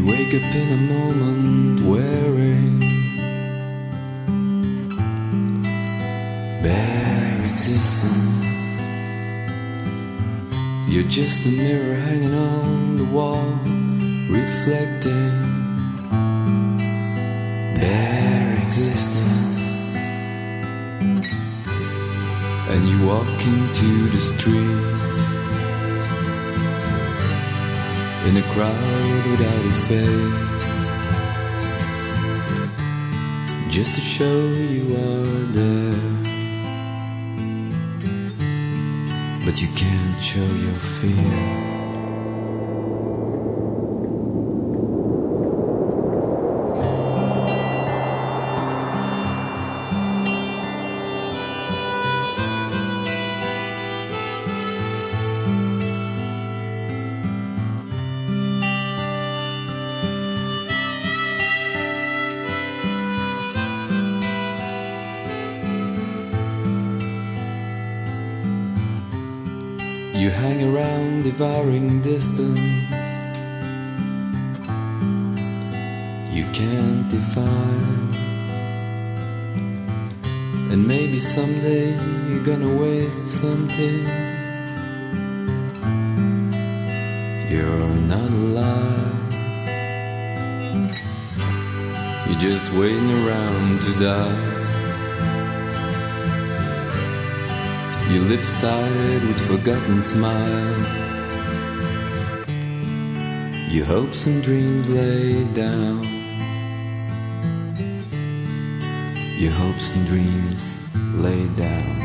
wake up in a moment wearing bare existence. You're just a mirror hanging on the wall, reflecting bare existence. And you walk into the streets in a crowd without a face, just to show you are there. But you can't show your fear. You hang around devouring distance you can't define. And maybe someday you're gonna waste something. You're not alive. You're just waiting around to die. Your lips tied with forgotten smiles, your hopes and dreams laid down, your hopes and dreams laid down.